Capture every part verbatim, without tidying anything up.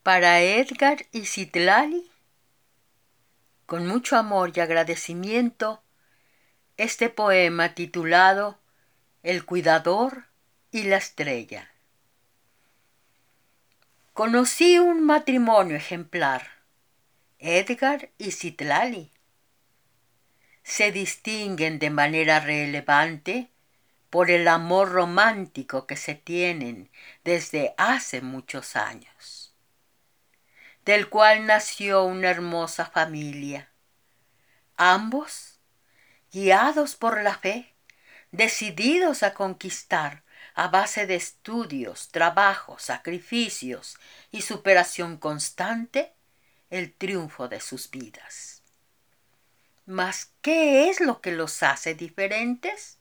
Para Edgar y Citlali, con mucho amor y agradecimiento, este poema titulado El cuidador y la estrella. Conocí un matrimonio ejemplar, Edgar y Citlali. Se distinguen de manera relevante por el amor romántico que se tienen desde hace muchos años, del cual nació una hermosa familia. Ambos, guiados por la fe, decididos a conquistar a base de estudios, trabajo, sacrificios y superación constante, el triunfo de sus vidas. Mas, ¿qué es lo que los hace diferentes?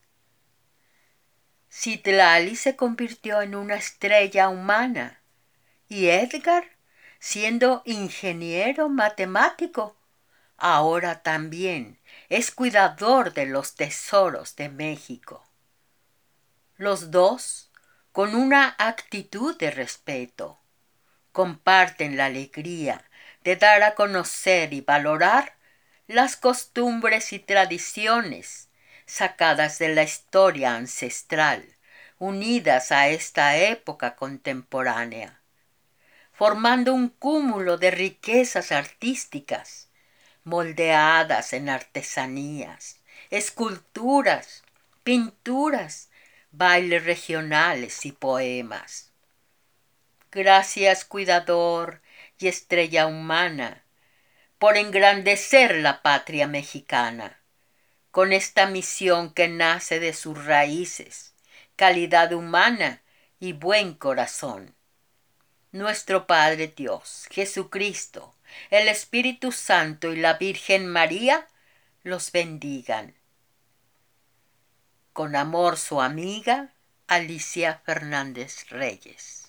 Citlali se convirtió en una estrella humana y Edgar, siendo ingeniero matemático, ahora también es cuidador de los tesoros de México. Los dos, con una actitud de respeto, comparten la alegría de dar a conocer y valorar las costumbres y tradiciones sacadas de la historia ancestral, unidas a esta época contemporánea, formando un cúmulo de riquezas artísticas, moldeadas en artesanías, esculturas, pinturas, bailes regionales y poemas. Gracias, cuidador y estrella humana, por engrandecer la patria mexicana, con esta misión que nace de sus raíces, calidad humana y buen corazón. Nuestro Padre Dios, Jesucristo, el Espíritu Santo y la Virgen María los bendigan. Con amor, su amiga Alicia Fernández Reyes.